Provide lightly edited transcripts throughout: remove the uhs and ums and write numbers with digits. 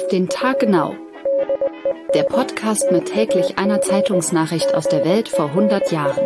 Auf den Tag genau. Der Podcast mit täglich einer Zeitungsnachricht aus der Welt vor 100 Jahren.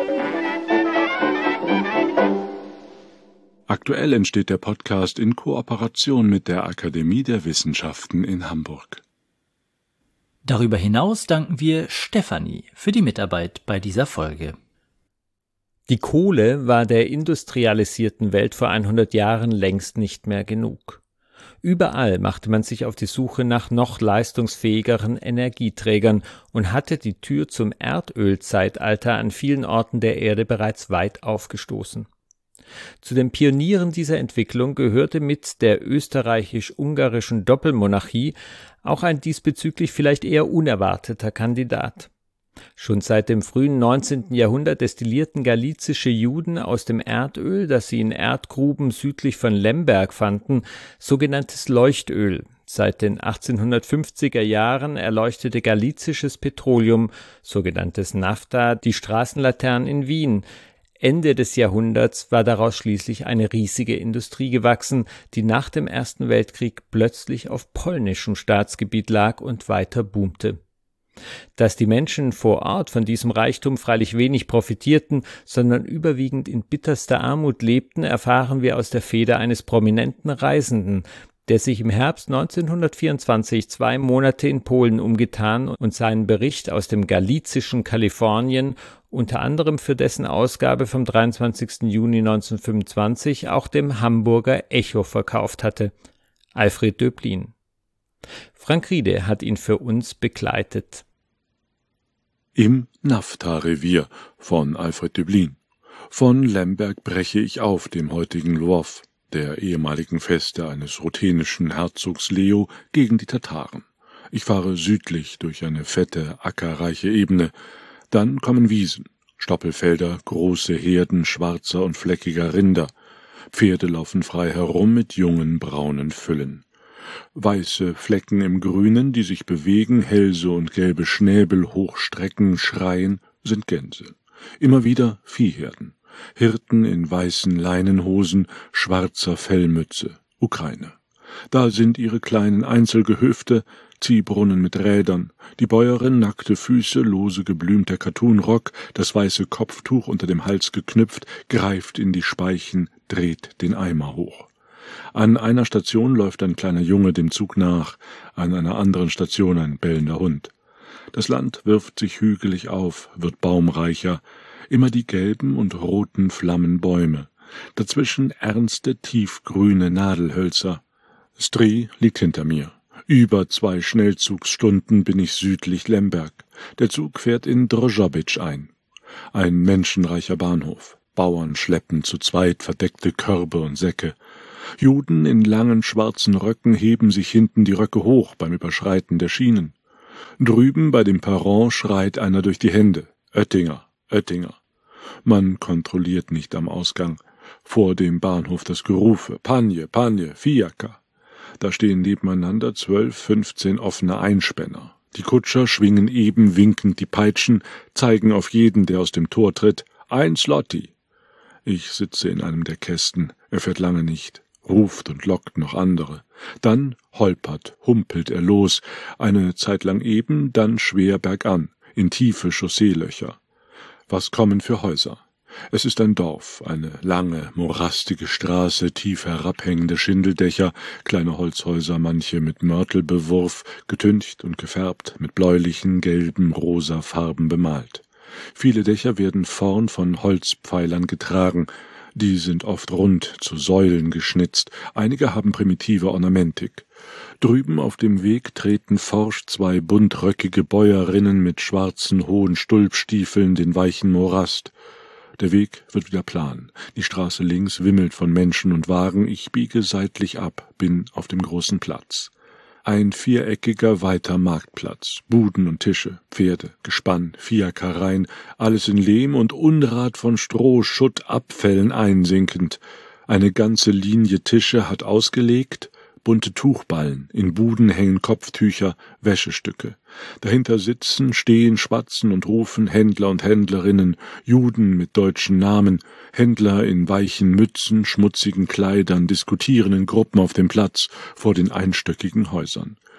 Aktuell entsteht der Podcast in Kooperation mit der Akademie der Wissenschaften in Hamburg. Darüber hinaus danken wir Stefanie für die Mitarbeit bei dieser Folge. Die Kohle war der industrialisierten Welt vor 100 Jahren längst nicht mehr genug. Überall machte man sich auf die Suche nach noch leistungsfähigeren Energieträgern und hatte die Tür zum Erdölzeitalter an vielen Orten der Erde bereits weit aufgestoßen. Zu den Pionieren dieser Entwicklung gehörte mit der österreichisch-ungarischen Doppelmonarchie auch ein diesbezüglich vielleicht eher unerwarteter Kandidat. Schon seit dem frühen 19. Jahrhundert destillierten galizische Juden aus dem Erdöl, das sie in Erdgruben südlich von Lemberg fanden, sogenanntes Leuchtöl. Seit den 1850er Jahren erleuchtete galizisches Petroleum, sogenanntes Nafta, die Straßenlaternen in Wien. Ende des Jahrhunderts war daraus schließlich eine riesige Industrie gewachsen, die nach dem Ersten Weltkrieg plötzlich auf polnischem Staatsgebiet lag und weiter boomte. Dass die Menschen vor Ort von diesem Reichtum freilich wenig profitierten, sondern überwiegend in bitterster Armut lebten, erfahren wir aus der Feder eines prominenten Reisenden, der sich im Herbst 1924 2 Monate in Polen umgetan und seinen Bericht aus dem galizischen Kalifornien unter anderem für dessen Ausgabe vom 23. Juni 1925 auch dem Hamburger Echo verkauft hatte. Alfred Döblin. Frank Riede hat ihn für uns begleitet. Im Nafta-Revier von Alfred Döblin. Von Lemberg breche ich auf, dem heutigen Lwów, der ehemaligen Feste eines ruthenischen Herzogs Leo, gegen die Tataren. Ich fahre südlich durch eine fette, ackerreiche Ebene. Dann kommen Wiesen, Stoppelfelder, große Herden schwarzer und fleckiger Rinder. Pferde laufen frei herum mit jungen, braunen Füllen. Weiße Flecken im Grünen, die sich bewegen, Hälse und gelbe Schnäbel hochstrecken, schreien, sind Gänse. Immer wieder Viehherden, Hirten in weißen Leinenhosen, schwarzer Fellmütze, Ukrainer. Da sind ihre kleinen Einzelgehöfte, Ziehbrunnen mit Rädern, die Bäuerin, nackte Füße, lose geblümter Kattunrock, das weiße Kopftuch unter dem Hals geknüpft, greift in die Speichen, dreht den Eimer hoch. An einer Station läuft ein kleiner Junge dem Zug nach, an einer anderen Station ein bellender Hund. Das Land wirft sich hügelig auf, wird baumreicher, immer die gelben und roten Flammenbäume, dazwischen ernste, tiefgrüne Nadelhölzer. Stry liegt hinter mir. Über 2 Schnellzugsstunden bin ich südlich Lemberg. Der Zug fährt in Drzeżowice ein. Ein menschenreicher Bahnhof. Bauern schleppen zu zweit verdeckte Körbe und Säcke. Juden in langen schwarzen Röcken heben sich hinten die Röcke hoch beim Überschreiten der Schienen. Drüben bei dem Perron schreit einer durch die Hände. Oettinger, Oettinger. Man kontrolliert nicht am Ausgang. Vor dem Bahnhof das Gerufe. Panie, Panie, Fiaker. Da stehen nebeneinander 12, 15 offene Einspänner. Die Kutscher schwingen eben winkend die Peitschen, zeigen auf jeden, der aus dem Tor tritt. 1 Zloty. Ich sitze in einem der Kästen. Er fährt lange nicht. Ruft und lockt noch andere. Dann holpert, humpelt er los, eine Zeit lang eben, dann schwer bergan, in tiefe Chausseelöcher. Was kommen für Häuser? Es ist ein Dorf, eine lange, morastige Straße, tief herabhängende Schindeldächer, kleine Holzhäuser, manche mit Mörtelbewurf, getüncht und gefärbt, mit bläulichen, gelben, rosa Farben bemalt. Viele Dächer werden vorn von Holzpfeilern getragen, die sind oft rund zu Säulen geschnitzt, einige haben primitive Ornamentik. Drüben auf dem Weg treten forsch 2 buntröckige Bäuerinnen mit schwarzen, hohen Stulpstiefeln den weichen Morast. Der Weg wird wieder plan. Die Straße links wimmelt von Menschen und Wagen. Ich biege seitlich ab, bin auf dem großen Platz. Ein viereckiger, weiter Marktplatz. Buden und Tische, Pferde, Gespann, Fiakereien, alles in Lehm und Unrat von Stroh, Schutt, Abfällen einsinkend. Eine ganze Linie Tische hat ausgelegt, bunte Tuchballen, in Buden hängen Kopftücher, Wäschestücke. Dahinter sitzen, stehen, schwatzen und rufen Händler und Händlerinnen, Juden mit deutschen Namen, Händler in weichen Mützen, schmutzigen Kleidern, diskutieren in Gruppen auf dem Platz vor den einstöckigen Häusern.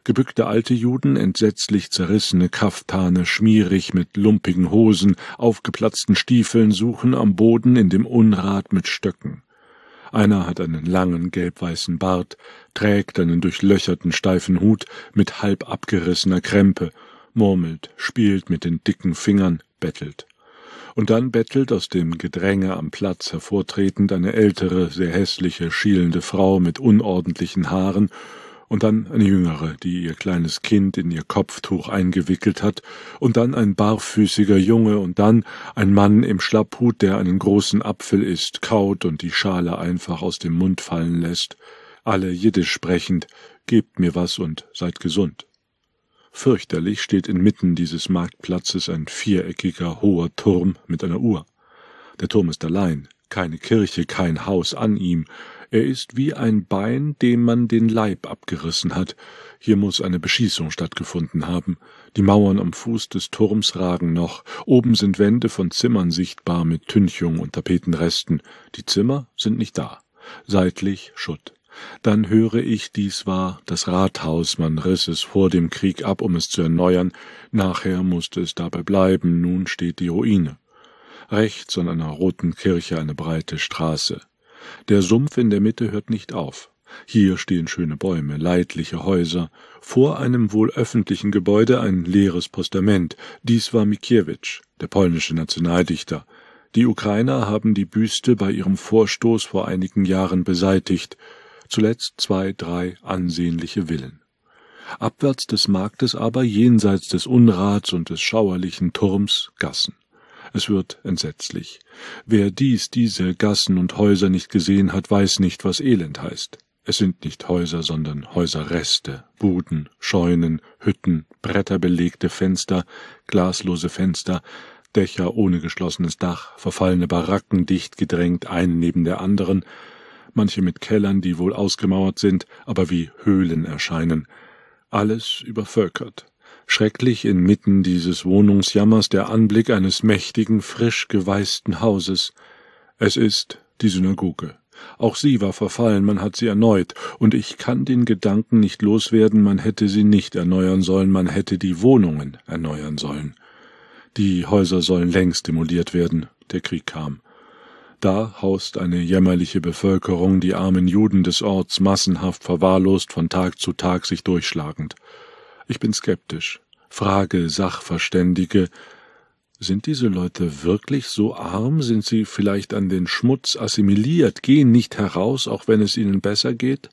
Gebückte alte Juden, entsetzlich zerrissene Kaftane, schmierig mit lumpigen Hosen, aufgeplatzten Stiefeln, suchen am Boden in dem Unrat mit Stöcken. Einer hat einen langen, gelbweißen Bart, trägt einen durchlöcherten, steifen Hut mit halb abgerissener Krempe, murmelt, spielt mit den dicken Fingern, bettelt. Und dann bettelt aus dem Gedränge am Platz hervortretend eine ältere, sehr hässliche, schielende Frau mit unordentlichen Haaren, und dann eine jüngere, die ihr kleines Kind in ihr Kopftuch eingewickelt hat, und dann ein barfüßiger Junge, und dann ein Mann im Schlapphut, der einen großen Apfel isst, kaut und die Schale einfach aus dem Mund fallen lässt, alle Jiddisch sprechend, gebt mir was und seid gesund. Fürchterlich steht inmitten dieses Marktplatzes ein viereckiger, hoher Turm mit einer Uhr. Der Turm ist allein, keine Kirche, kein Haus an ihm. Er ist wie ein Bein, dem man den Leib abgerissen hat. Hier muss eine Beschießung stattgefunden haben. Die Mauern am Fuß des Turms ragen noch. Oben sind Wände von Zimmern sichtbar mit Tünchung und Tapetenresten. Die Zimmer sind nicht da. Seitlich Schutt. Dann höre ich, dies war das Rathaus, man riss es vor dem Krieg ab, um es zu erneuern. Nachher musste es dabei bleiben, nun steht die Ruine. Rechts an einer roten Kirche eine breite Straße. Der Sumpf in der Mitte hört nicht auf. Hier stehen schöne Bäume, leidliche Häuser. Vor einem wohl öffentlichen Gebäude ein leeres Postament. Dies war Mickiewicz, der polnische Nationaldichter. Die Ukrainer haben die Büste bei ihrem Vorstoß vor einigen Jahren beseitigt. Zuletzt 2, 3 ansehnliche Villen. Abwärts des Marktes aber, jenseits des Unrats und des schauerlichen Turms, Gassen. Es wird entsetzlich. Wer diese Gassen und Häuser nicht gesehen hat, weiß nicht, was Elend heißt. Es sind nicht Häuser, sondern Häuserreste, Buden, Scheunen, Hütten, bretterbelegte Fenster, glaslose Fenster, Dächer ohne geschlossenes Dach, verfallene Baracken dicht gedrängt, eine neben der anderen, manche mit Kellern, die wohl ausgemauert sind, aber wie Höhlen erscheinen. Alles übervölkert. Schrecklich inmitten dieses Wohnungsjammers der Anblick eines mächtigen, frisch geweißten Hauses. Es ist die Synagoge. Auch sie war verfallen, man hat sie erneuert, und ich kann den Gedanken nicht loswerden, man hätte sie nicht erneuern sollen, man hätte die Wohnungen erneuern sollen. Die Häuser sollen längst demoliert werden, der Krieg kam. Da haust eine jämmerliche Bevölkerung, die armen Juden des Orts, massenhaft verwahrlost, von Tag zu Tag sich durchschlagend. Ich bin skeptisch, frage Sachverständige, sind diese Leute wirklich so arm? Sind sie vielleicht an den Schmutz assimiliert, gehen nicht heraus, auch wenn es ihnen besser geht?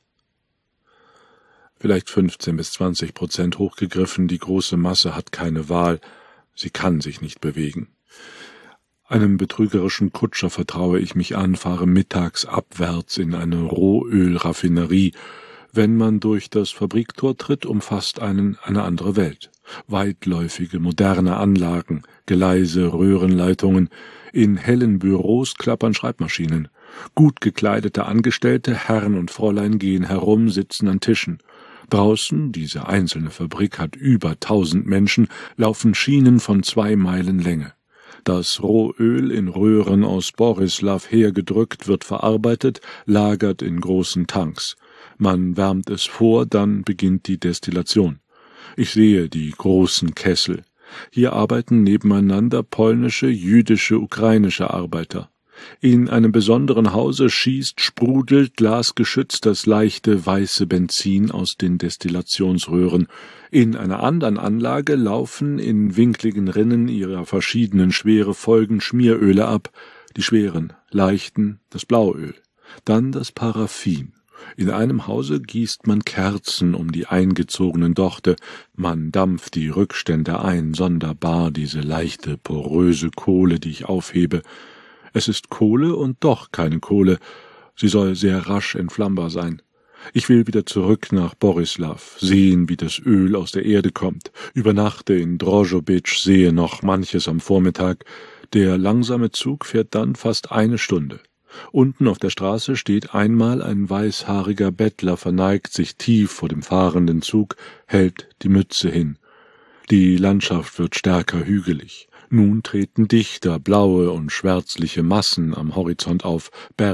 Vielleicht 15-20% hochgegriffen, die große Masse hat keine Wahl, sie kann sich nicht bewegen. Einem betrügerischen Kutscher vertraue ich mich an, fahre mittags abwärts in eine Rohölraffinerie. Wenn man durch das Fabriktor tritt, umfasst einen eine andere Welt. Weitläufige, moderne Anlagen, Gleise, Röhrenleitungen, in hellen Büros klappern Schreibmaschinen. Gut gekleidete Angestellte, Herren und Fräulein gehen herum, sitzen an Tischen. Draußen, diese einzelne Fabrik hat über 1000 Menschen, laufen Schienen von 2 Meilen Länge. Das Rohöl in Röhren aus Borislav hergedrückt, wird verarbeitet, lagert in großen Tanks. Man wärmt es vor, dann beginnt die Destillation. Ich sehe die großen Kessel. Hier arbeiten nebeneinander polnische, jüdische, ukrainische Arbeiter. In einem besonderen Hause schießt, sprudelt glasgeschützt das leichte, weiße Benzin aus den Destillationsröhren. In einer anderen Anlage laufen in winkligen Rinnen ihrer verschiedenen schwere Folgen Schmieröle ab, die schweren, leichten, das Blauöl, dann das Paraffin. In einem Hause gießt man Kerzen um die eingezogenen Dochte, man dampft die Rückstände ein, sonderbar diese leichte, poröse Kohle, die ich aufhebe. Es ist Kohle und doch keine Kohle, sie soll sehr rasch entflammbar sein. Ich will wieder zurück nach Borislav, sehen, wie das Öl aus der Erde kommt, übernachte in Drožobice, sehe noch manches am Vormittag. Der langsame Zug fährt dann fast 1 Stunde. Unten auf der Straße steht einmal ein weißhaariger Bettler, verneigt sich tief vor dem fahrenden Zug, hält die Mütze hin. Die Landschaft wird stärker hügelig. Nun treten dichter blaue und schwärzliche Massen am Horizont auf, Berge,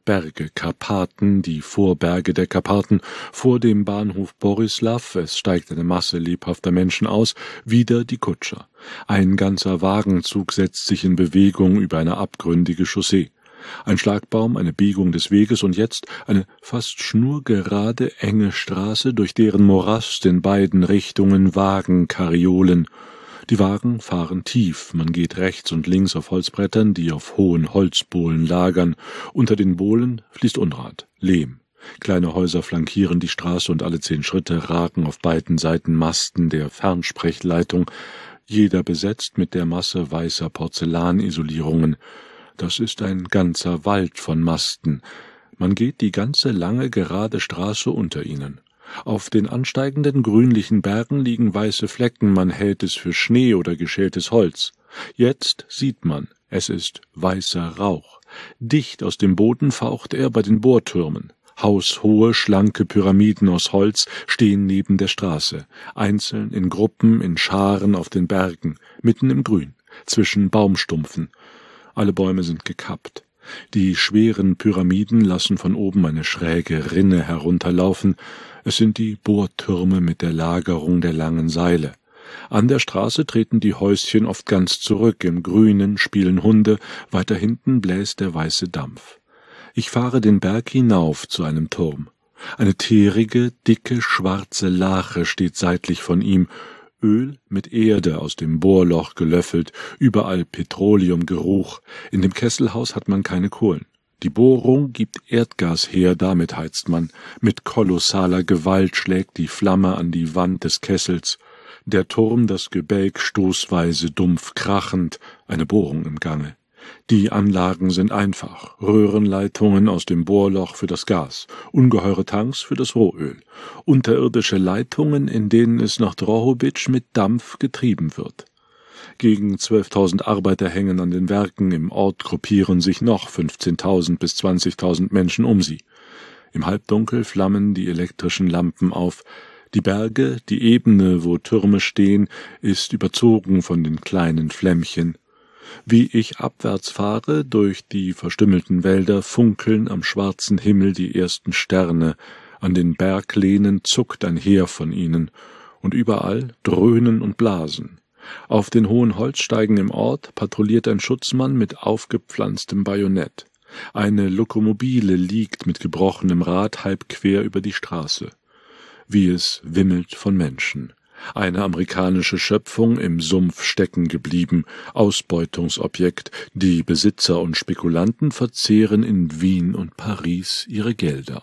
Berge, Karpaten, die Vorberge der Karpaten, vor dem Bahnhof Borislav, es steigt eine Masse lebhafter Menschen aus, wieder die Kutscher. Ein ganzer Wagenzug setzt sich in Bewegung über eine abgründige Chaussee. Ein Schlagbaum, eine Biegung des Weges und jetzt eine fast schnurgerade, enge Straße, durch deren Morast in beiden Richtungen Wagen kariolen. Die Wagen fahren tief, man geht rechts und links auf Holzbrettern, die auf hohen Holzbohlen lagern. Unter den Bohlen fließt Unrat, Lehm. Kleine Häuser flankieren die Straße und alle 10 Schritte ragen auf beiden Seiten Masten der Fernsprechleitung, jeder besetzt mit der Masse weißer Porzellanisolierungen. Das ist ein ganzer Wald von Masten. Man geht die ganze lange, gerade Straße unter ihnen. Auf den ansteigenden grünlichen Bergen liegen weiße Flecken, man hält es für Schnee oder geschältes Holz. Jetzt sieht man, es ist weißer Rauch. Dicht aus dem Boden faucht er bei den Bohrtürmen. Haushohe, schlanke Pyramiden aus Holz stehen neben der Straße, einzeln, in Gruppen, in Scharen auf den Bergen, mitten im Grün, zwischen Baumstumpfen. Alle Bäume sind gekappt. Die schweren Pyramiden lassen von oben eine schräge Rinne herunterlaufen. Es sind die Bohrtürme mit der Lagerung der langen Seile. An der Straße treten die Häuschen oft ganz zurück. Im Grünen spielen Hunde, weiter hinten bläst der weiße Dampf. Ich fahre den Berg hinauf zu einem Turm. Eine teerige, dicke, schwarze Lache steht seitlich von ihm, Öl mit Erde aus dem Bohrloch gelöffelt, überall Petroleumgeruch. In dem Kesselhaus hat man keine Kohlen. Die Bohrung gibt Erdgas her, damit heizt man. Mit kolossaler Gewalt schlägt die Flamme an die Wand des Kessels. Der Turm, das Gebälk stoßweise dumpf krachend, eine Bohrung im Gange. Die Anlagen sind einfach, Röhrenleitungen aus dem Bohrloch für das Gas, ungeheure Tanks für das Rohöl, unterirdische Leitungen, in denen es nach Drohobitsch mit Dampf getrieben wird. Gegen 12.000 Arbeiter hängen an den Werken, im Ort gruppieren sich noch 15.000 bis 20.000 Menschen um sie. Im Halbdunkel flammen die elektrischen Lampen auf. Die Berge, die Ebene, wo Türme stehen, ist überzogen von den kleinen Flämmchen. Wie ich abwärts fahre, durch die verstümmelten Wälder funkeln am schwarzen Himmel die ersten Sterne, an den Berglehnen zuckt ein Heer von ihnen, und überall dröhnen und blasen. Auf den hohen Holzsteigen im Ort patrouilliert ein Schutzmann mit aufgepflanztem Bajonett. Eine Lokomobile liegt mit gebrochenem Rad halb quer über die Straße. Wie es wimmelt von Menschen. Eine amerikanische Schöpfung im Sumpf stecken geblieben, Ausbeutungsobjekt, die Besitzer und Spekulanten verzehren in Wien und Paris ihre Gelder.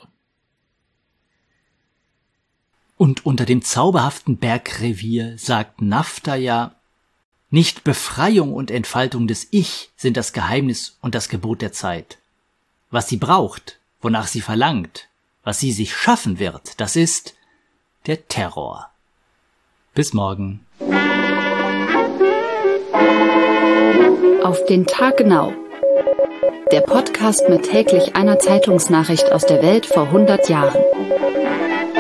Und unter dem zauberhaften Bergrevier sagt Nafta ja, nicht Befreiung und Entfaltung des Ich sind das Geheimnis und das Gebot der Zeit. Was sie braucht, wonach sie verlangt, was sie sich schaffen wird, das ist der Terror. Bis morgen. Auf den Tag genau. Der Podcast mit täglich einer Zeitungsnachricht aus der Welt vor 100 Jahren.